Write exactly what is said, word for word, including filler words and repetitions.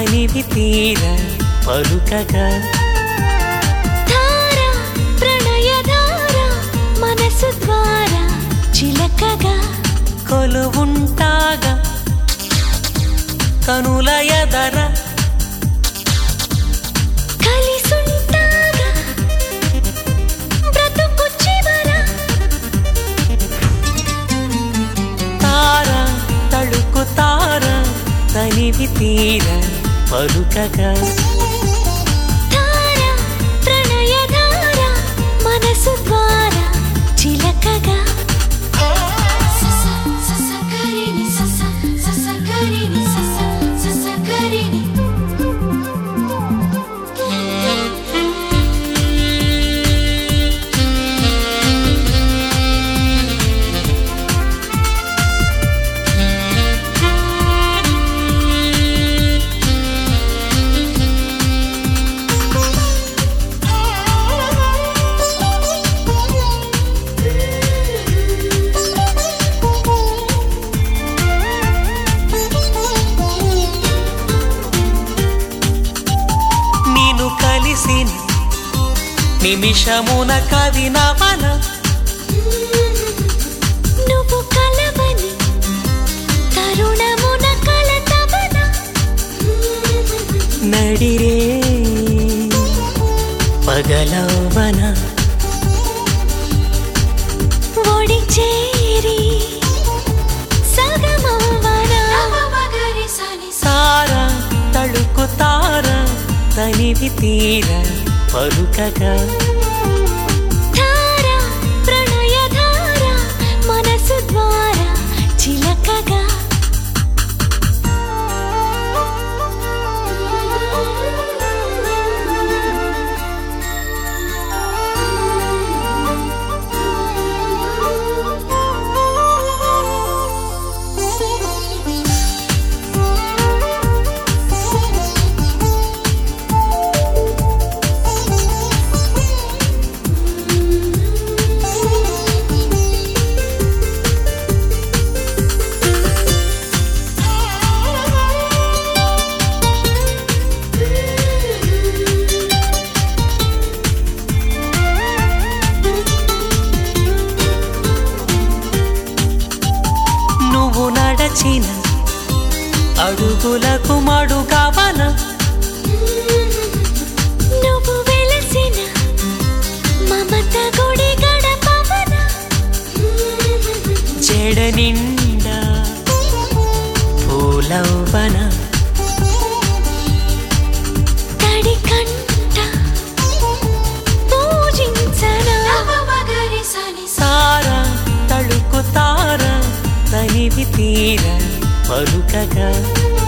తనివి తీర పలుకగా ధార ప్రణయధార మనసు ద్వారా చిలకగా కొలువుంటాగా కనుల ఎదర కలిసుంటాగా బ్రతుకు చివర తార తళుకు తార తనివి తీర పలుకగా ధార ప్రణయధార మనసు ద్వారా చిలకగా కలిసిన నిమిషమున కవి నవన నువ్వు కలవని తరుణమున కలతవన నడిరే పగలవన ఒడి చేరి సగమవన సార తళుకు తార తనివి తీర పలుకగా ధార ప్రణయధార మనసు ద్వారా చిలకగా నడచిన అడుగులకు మడుగవన నువ్వు వెలసిన మమత గుడి గడపవన జడ నిండా పూలవన తడి కంట పూజించన సార తళుకు తార తనివి తీర పలుకగా